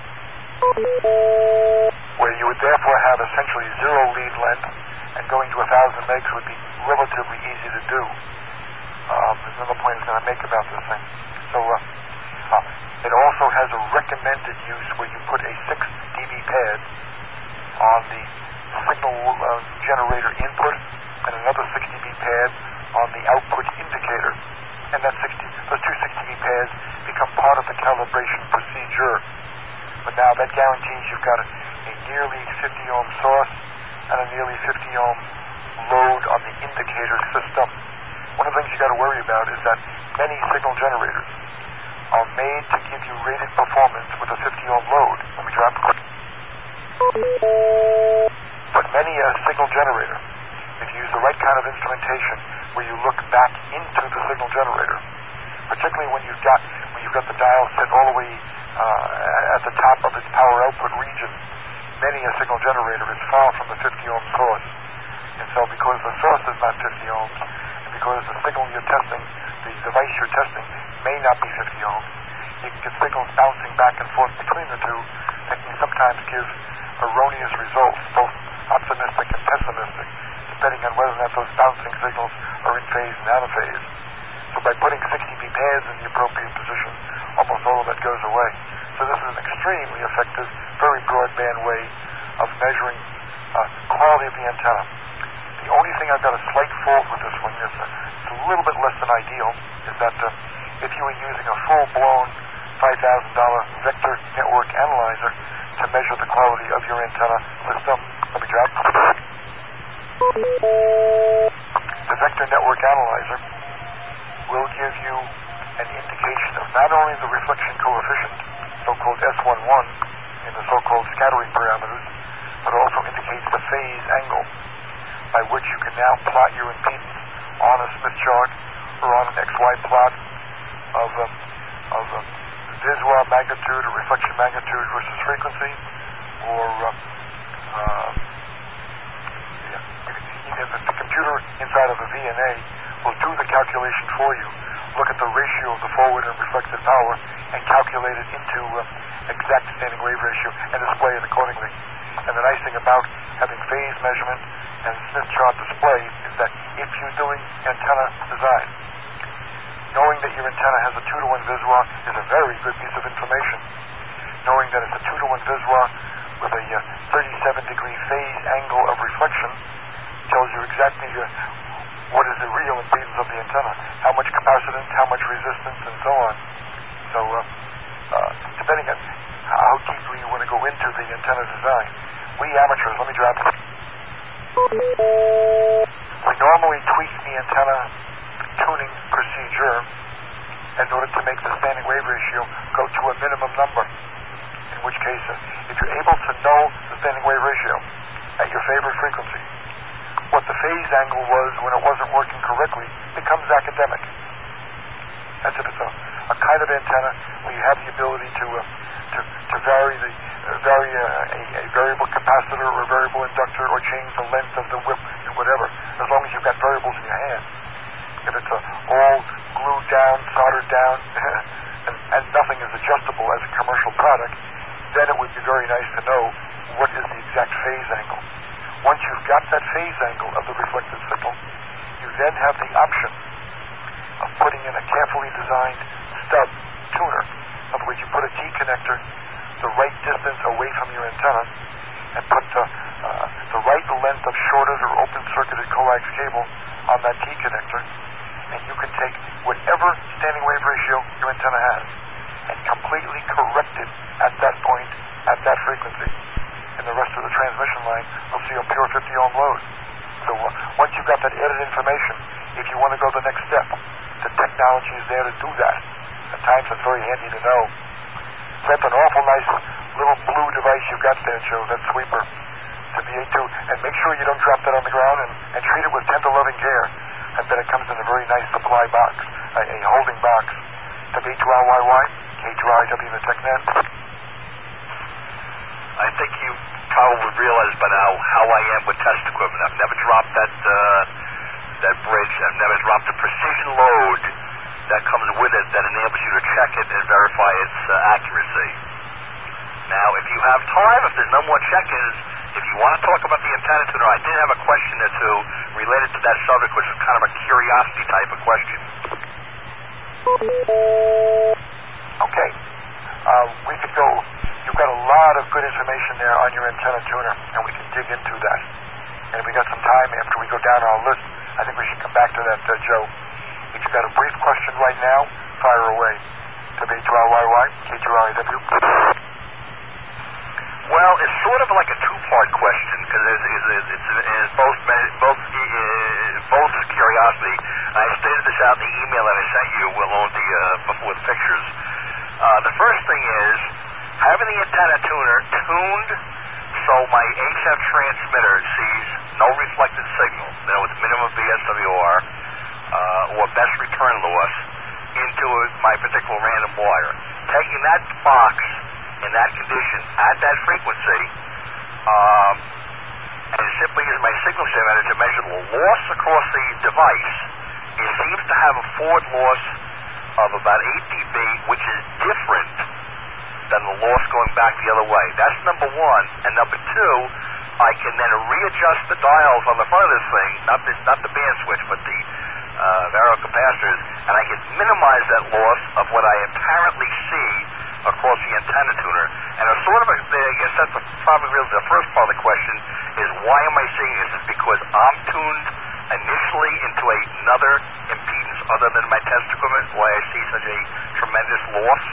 Where you would therefore have essentially 0 lead length, and going to 1,000 megs would be relatively easy to do. There's another point I was going to make about this thing. So It also has a recommended use where you put a 6 dB pad on the signal generator input and another 6 dB pad on the output indicator. And those two 6 dB pads become part of the calibration procedure. But now that guarantees you've got a nearly 50 ohm source and a nearly 50 ohm load on the indicator system. One of the things you got to worry about is that many signal generators are made to give you rated performance with a 50 ohm load. Let me drop quick. But many a signal generator, if you use the right kind of instrumentation where you look back into the signal generator, particularly when you've got the dial set all the way at the top of its power output region, many a signal generator is far from the 50 ohm source. And so because the source is not 50 ohms, and because the signal you're testing, the device you're testing, may not be 50 ohms, you can get signals bouncing back and forth between the two that can sometimes give erroneous results, both optimistic and pessimistic, depending on whether or not those bouncing signals are in phase and out of phase. So by putting 6 dB pads in the appropriate position, almost all of that goes away. So this is an extremely effective, very broadband way of measuring quality of the antenna. The only thing I've got a slight fault with this one, it's a little bit less than ideal, is that if you were using a full-blown $5,000 vector network analyzer to measure the quality of your antenna system, let me drop. The vector network analyzer will give you an indication of not only the reflection coefficient, so-called S11, in the so-called scattering parameters, but also indicates the phase angle by which you can now plot your impedance on a Smith chart or on an XY plot of visual magnitude or reflection magnitude versus frequency, or the computer inside of the VNA will do the calculation for you, look at the ratio of the forward and reflected power, and calculate it into exact standing wave ratio and display it accordingly. And the nice thing about having phase measurement and Smith chart display is that if you're doing antenna design, knowing that your antenna has a 2-to-1 visual is a very good piece of information. Knowing that it's a 2-to-1 visual with a 37-degree phase angle of reflection tells you exactly what is the real impedance of the antenna, how much capacitance, how much resistance, and so on. So depending on how deeply you want to go into the antenna design, we amateurs, let me drop it. We normally tweak the antenna tuning procedure in order to make the standing wave ratio go to a minimum number. In which case, if you're able to know the standing wave ratio at your favorite frequency, what the phase angle was when it wasn't working correctly becomes academic. That's if it's a kind of antenna where you have the ability to vary a variable capacitor or a variable inductor or change the length of the whip and whatever, as long as you've got variables in your hand. If it's all glued down, soldered down, and nothing is adjustable as a commercial product, then it would be very nice to know what is the exact phase angle. Once you've got that phase angle of the reflected signal, you then have the option of putting in a carefully designed stub tuner. In other words, you put a T connector the right distance away from your antenna and put the right length of shorted or open-circuited coax cable on that T connector, and you can take whatever standing wave ratio your antenna has and completely correct it at that point, at that frequency. And the rest of the transmission line will see a pure 50 ohm load. So once you've got that added information, if you want to go the next step, the technology is there to do that. At times it's very handy to know. So that's an awful nice little blue device you've got there, Joe, that sweeper, to be able to, and make sure you don't drop that on the ground, and treat it with tender loving care. I bet it comes in a very nice supply box, a holding box. W2RYY, K2RIW, the TechNet. I think you probably realize by now how I am with test equipment. I've never dropped that bridge. I've never dropped a precision load that comes with it that enables you to check it and verify its accuracy. Now, if you have time, if there's no more check-ins, if you want to talk about the antenna tuner, I did have a question or two related to that subject, which is kind of a curiosity type of question. Okay. we could go. You've got a lot of good information there on your antenna tuner, and we can dig into that. And if we got some time after we go down our list, I think we should come back to that, Joe. If you've got a brief question right now, fire away. W2RYY, K2RIW. Well, it's sort of like a two-part question because it's both curiosity. I stated this out in the email that I sent you along before the pictures. The first thing is having the antenna tuner tuned so my HF transmitter sees no reflected signal, with minimum VSWR or best return loss into my particular random wire. Taking that box in that condition at that frequency, and simply use my signal generator to measure the loss across the device, it seems to have a forward loss of about 8 dB, which is different than the loss going back the other way. That's number one. And number two, I can then readjust the dials on the front of this thing, not the band switch, but the variable capacitors, and I can minimize that loss of what I apparently see across the antenna tuner. And a sort of, I guess that's probably really the first part of the question, is why am I seeing this? Is because I'm tuned initially into another impedance other than my test equipment, why I see such a tremendous loss?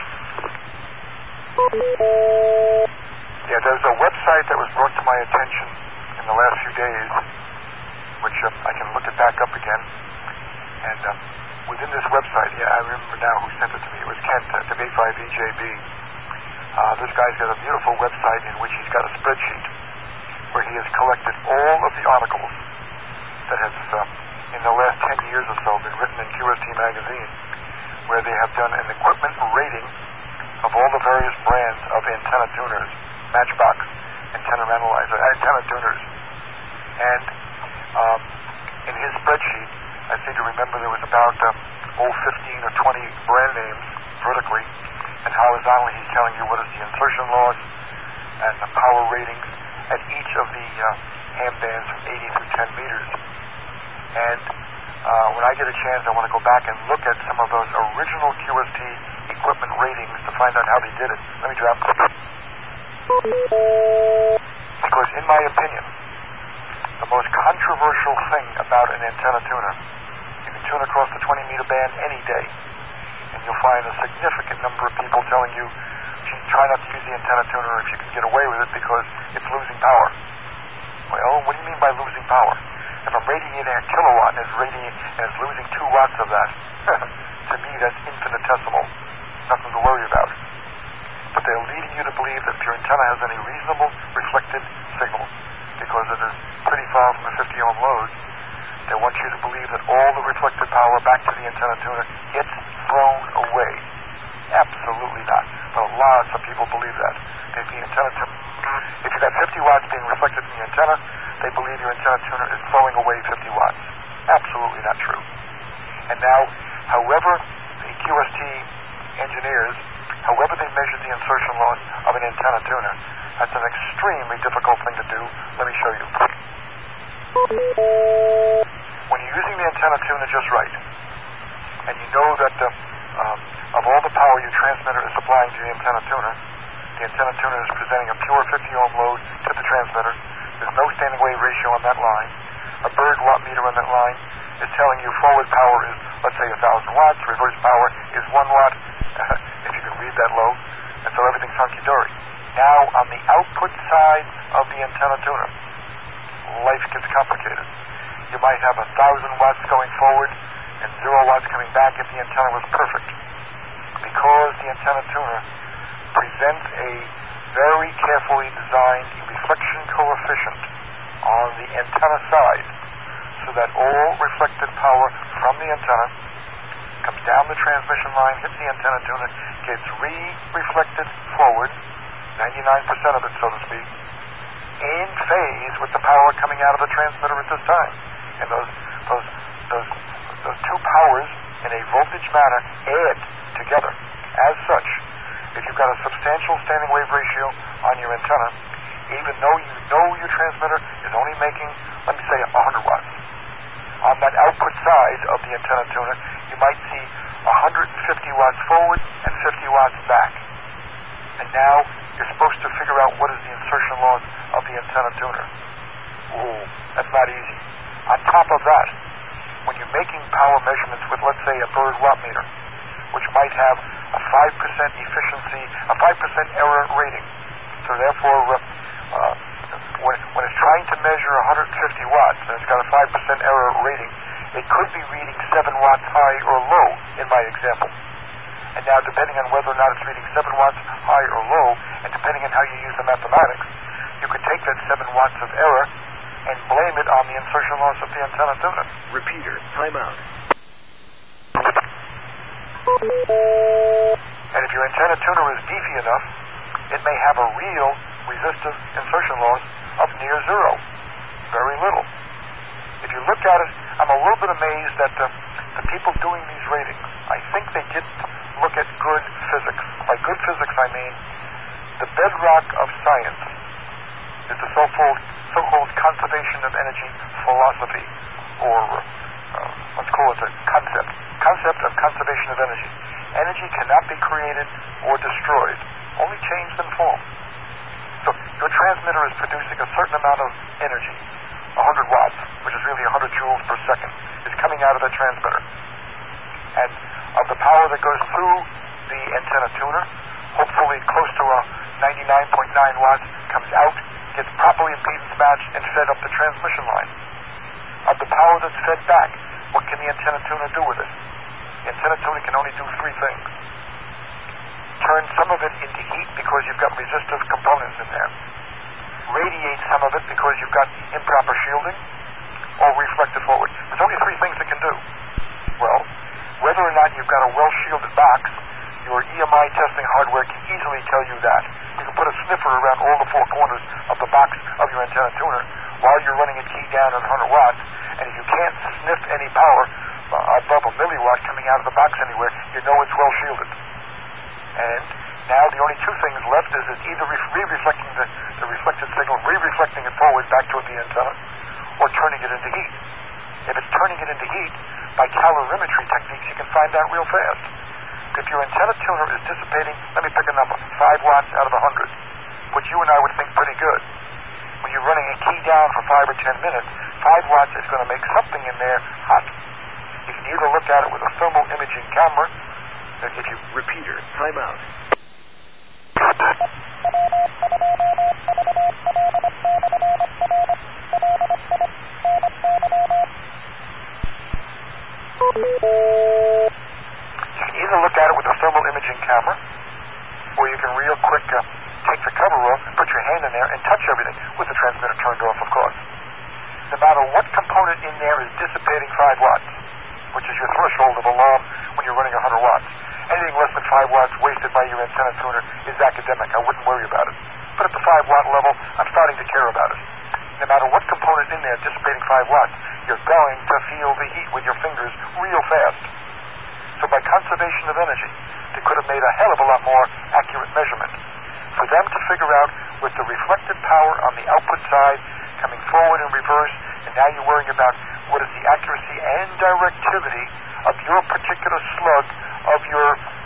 Yeah, there's a website that was brought to my attention in the last few days, which I can look it back up again. And within this website, I remember now who sent it to me. It was Kent at W5EJB. This guy's got a beautiful website in which he's got a spreadsheet where he has collected all of the articles that have, in the last 10 years or so, been written in QST magazine, where they have done an equipment rating of all the various brands of antenna tuners, Matchbox, antenna tuners. And in his spreadsheet, I seem to remember there was about 15 or 20 brand names vertically, and horizontally he's telling you what is the insertion loss and the power ratings at each of the ham bands from 80 through 10 meters. And when I get a chance, I want to go back and look at some of those original QST equipment ratings to find out how they did it. Let me drop it. Because in my opinion, the most controversial thing about an antenna tuner, you can tune across the 20-meter band any day, and you'll find a significant number of people telling you, gee, try not to use the antenna tuner if you can get away with it because it's losing power. Well, what do you mean by losing power? If I'm radiating a kilowatt and it's losing 2 watts of that, to me that's infinitesimal. Nothing to worry about. But they're leading you to believe that if your antenna has any reasonable reflected signal, because it is pretty far from a 50-ohm load, they want you to believe that all the reflected power back to the antenna tuner gets thrown away. Absolutely not. But lots of people believe that. If you've got 50 watts being reflected from the antenna, they believe your antenna tuner is throwing away 50 watts. Absolutely not true. And now, however the QST engineers, however they measure the insertion loss of an antenna tuner, that's an extremely difficult thing to do. Let me show you. When you're using the antenna tuner just right, and you know that of all the power your transmitter is supplying to the antenna tuner is presenting a pure 50-ohm load to the transmitter. There's no standing wave ratio on that line. A Berg watt meter on that line is telling you forward power is, let's say, 1,000 watts. Reverse power is 1 watt, if you can read that low. And so everything's hunky-dory. Now, on the output side of the antenna tuner, life gets complicated. You might have 1,000 watts going forward and 0 watts coming back if the antenna was perfect. Because the antenna tuner presents a very carefully designed reflection coefficient on the antenna side, so that all reflected power from the antenna comes down the transmission line, hits the antenna tuner, gets reflected forward, 99% of it, so to speak, in phase with the power coming out of the transmitter at this time. And those two powers in a voltage manner add together. As such, if you've got a substantial standing wave ratio on your antenna, even though you know your transmitter is only making, let me say, 100 watts, on that output side of the antenna tuner, you might see 150 watts forward and 50 watts back. and now you're supposed to figure out what is the insertion loss of the antenna tuner. Ooh, that's not easy. On top of that, when you're making power measurements with, let's say, a bird watt meter, which might have a 5% efficiency, a 5% error rating, so therefore when it's trying to measure 150 watts and it's got a 5% error rating, it could be reading 7 watts high or low in my example. And now, depending on whether or not it's reading 7 watts high or low, and depending on how you use the mathematics, you could take that 7 watts of error and blame it on the insertion loss of the antenna tuner. Repeater, timeout. And if your antenna tuner is beefy enough, it may have a real resistive insertion loss of near zero. Very little. If you look at it, I'm a little bit amazed that the people doing these ratings, I think they didn't look at good physics. By good physics, I mean the bedrock of science is the so-called conservation of energy philosophy, or let's call it the concept of conservation of energy. Energy cannot be created or destroyed, only changed in form. So your transmitter is producing a certain amount of energy, 100 watts, which is really 100 joules per second, is coming out of the transmitter. And of the power that goes through the antenna tuner, hopefully close to a 99.9 watts comes out, gets properly impedance matched, and fed up the transmission line. Of the power that's fed back, what can the antenna tuner do with it? The antenna tuner can only do 3 things. Turn some of it into heat because you've got resistive components in there. Radiate some of it because you've got improper shielding, or reflect it forward. There's only 3 things it can do. Well, whether or not you've got a well-shielded box, your EMI testing hardware can easily tell you that. You can put a sniffer around all the 4 corners of the box of your antenna tuner while you're running a key down at 100 watts, and if you can't sniff any power above a milliwatt coming out of the box anywhere, you know it's well-shielded. And now the only 2 things left is either re-reflecting the reflected signal, re-reflecting it forward back toward the antenna, or turning it into heat. If it's turning it into heat, by calorimetry techniques, you can find out real fast. If your antenna tuner is dissipating, let me pick a number, 5 watts out of 100, which you and I would think pretty good. When you're running a key down for 5 or 10 minutes, 5 watts is going to make something in there hot. You can either look at it with a thermal imaging camera, if you... Repeater, timeout. You can either look at it with a thermal imaging camera, or you can real quick take the cover off, put your hand in there, and touch everything, with the transmitter turned off, of course. No matter what component in there is dissipating 5 watts, which is your threshold of alarm when you're running 100 watts. Anything less than 5 watts wasted by your antenna tuner is academic. I wouldn't worry about it. But at the 5 watt level, I'm starting to care about it. No matter what component in there dissipating 5 watts, you're going to feel the heat with your fingers real fast. So by conservation of energy, they could have made a hell of a lot more accurate measurement. For them to figure out with the reflected power on the output side coming forward and reverse, and now you're worrying about what is the accuracy and directivity of your particular slug of your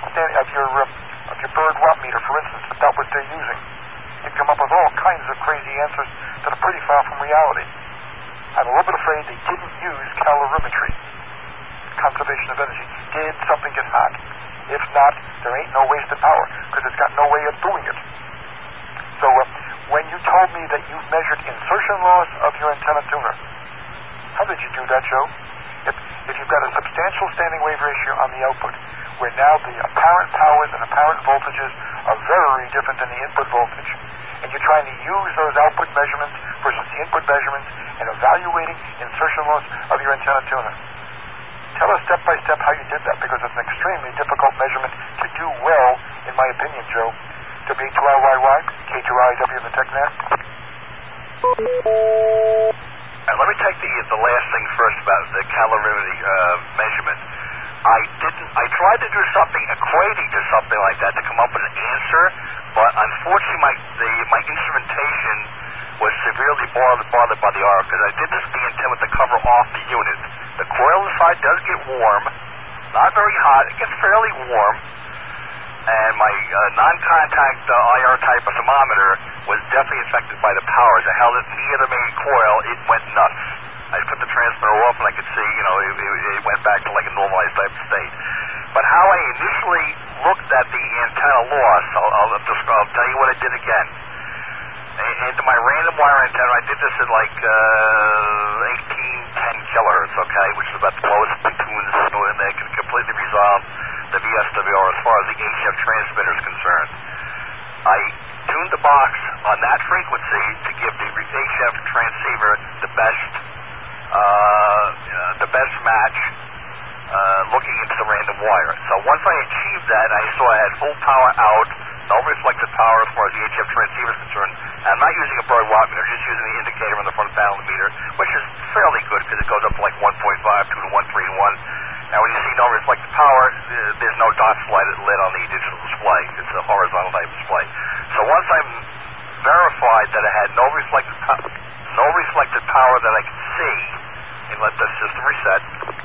bird watt meter, for instance, about what they're using. You come up with all kinds of crazy answers that are pretty far from reality. I'm a little bit afraid they didn't use calorimetry, conservation of energy. Did something get hot? If not, there ain't no wasted power, because it's got no way of doing it. So when you told me that you've measured insertion loss of your antenna tuner, how did you do that, Joe? If you've got a substantial standing wave ratio on the output, where now the apparent powers and apparent voltages are very different than the input voltage, and you're trying to use those output measurements versus the input measurements and evaluating insertion loss of your antenna tuner. Tell us step by step how you did that, because it's an extremely difficult measurement to do well, in my opinion, Joe. W2RYY, K2IW in the TechNet. Let me take the last thing first about the calorimetry measurement. I tried to do something equating to something like that to come up with an answer, but unfortunately my instrumentation was severely bothered by the RF, because I did this with the antenna with the cover off the unit. The coil inside does get warm, not very hot, it gets fairly warm, and my non-contact IR type of thermometer was definitely affected by the power. As I held it near the main coil, it went nuts. I put the transmitter off, and I could see, it went back to like a normalized type of state. But how I initially looked at the antenna loss, I'll tell you what I did again. Into my random wire antenna, I did this at like 1810 kilohertz, okay, which is about the lowest tunes, and they can completely resolve the VSWR as far as the HF transmitter is concerned. I tuned the box on that frequency to give the HF transceiver the best match looking into the random wire. So once I achieved that, I saw I had full power out, no reflected power as far as the HF transceiver is concerned. I'm not using a Bird wattmeter, just using the indicator on the front panel of the meter, which is fairly good because it goes up to like 1.5, 2 to 1, 3 to 1. Now when you see no reflected power, there's no dot slide lit on the digital display. It's a horizontal type display. So once I'm verified that I had no reflected power that I could see, and let the system reset.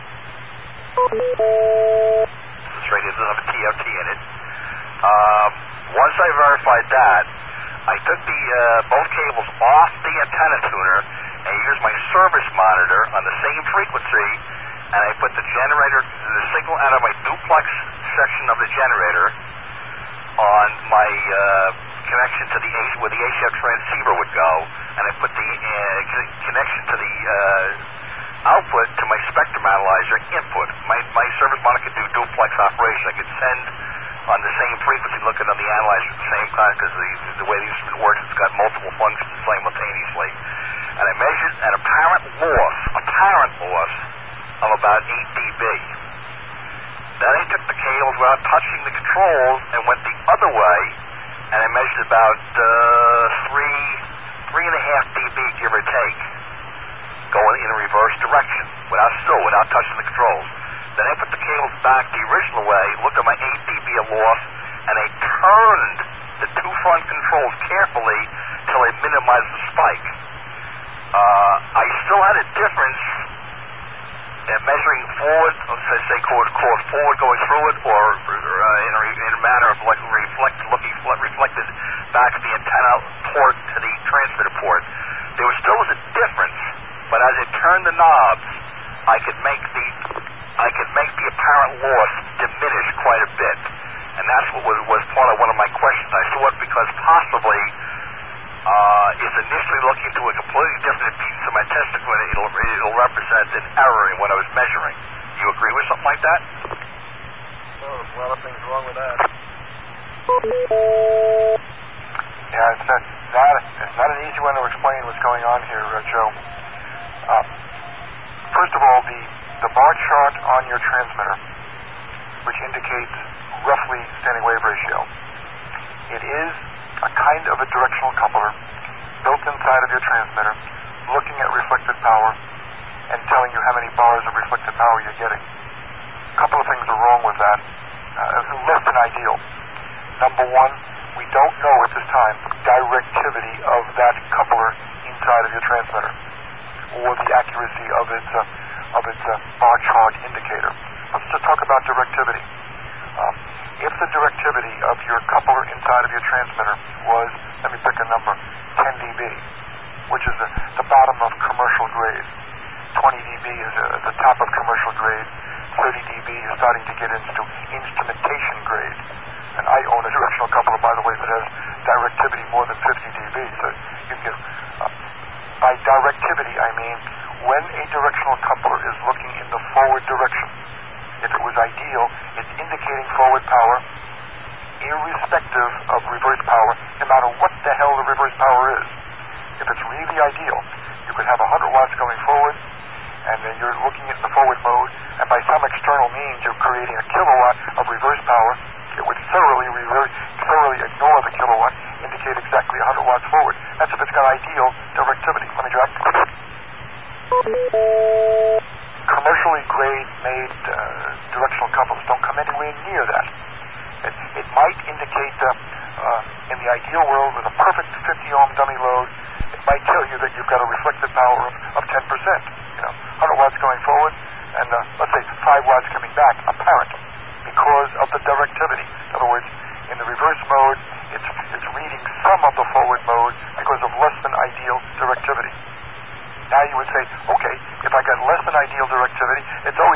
This radio doesn't have a TFT in it. Once I verified that, I took the both cables off the antenna tuner and used my service monitor on the same frequency, and I put the signal out of my duplex section of the generator on my connection to where the HF transceiver would go, and I put the connection to the output to my spectrum analyzer input. My service monitor could do duplex operation. I could send on the same frequency, looking on the analyzer at the same time, because the way the instrument works, it's got multiple functions simultaneously. And I measured an apparent loss of about 8 dB. Then I took the cables without touching the controls and went the other way, and I measured about 3.5 dB, give or take, going in a reverse direction, without touching the controls. Then I put the cables back the original way, looked at my 8 dB of loss, and I turned the two front controls carefully till I minimized the spike. I still had a difference in measuring forward, let's say forward going through it, or in a manner of like reflected back at the antenna port to the transmitter port. There still was a difference, but as I turned the knobs, I could make the apparent loss diminish quite a bit, and that's what was part of one of my questions. I saw it because possibly it's initially looking into a completely different piece of my test equipment. It'll represent an error in what I was measuring. Do you agree with something like that? Well, there's a lot of things wrong with that. Yeah, it's not an easy one to explain what's going on here, Joe. First of all, the bar chart on your transmitter, which indicates roughly standing wave ratio, it is a kind of a directional coupler built inside of your transmitter, looking at reflected power and telling you how many bars of reflected power you're getting. A couple of things are wrong with that. Less than ideal. Number one, we don't know at this time the directivity of that coupler inside of your transmitter, or the accuracy of its bar chart indicator. Let's just talk about directivity. If the directivity of your coupler inside of your transmitter was, let me pick a number, 10 dB, which is the bottom of commercial grade. 20 dB is the top of commercial grade. 30 dB is starting to get into instrumentation grade. And I own a directional coupler, by the way, that has directivity more than 50 dB. So you can, by directivity, I mean when a directional coupler is looking in the forward direction. If it was ideal, it's indicating forward power, irrespective of reverse power, no matter what the hell the reverse power is. If it's really ideal, you could have 100 watts going forward, and then you're looking at the forward mode, and by some external means you're creating a kilowatt of reverse power. It would thoroughly ignore the kilowatt, indicate exactly 100 watts forward. That's if it's got ideal directivity. Let me drop. Commercially grade-made directional couplers don't come anywhere near that. It might indicate, in the ideal world, with a perfect 50-ohm dummy load, it might tell you that you've got a reflected power of 10%. 100 watts going forward, and let's say 5 watts coming back, apparent, because of the directivity. In other words, In the reverse mode, it's reading some of the forward mode because of less than ideal directivity. Now you would say, okay, if I got less than ideal directivity, it's always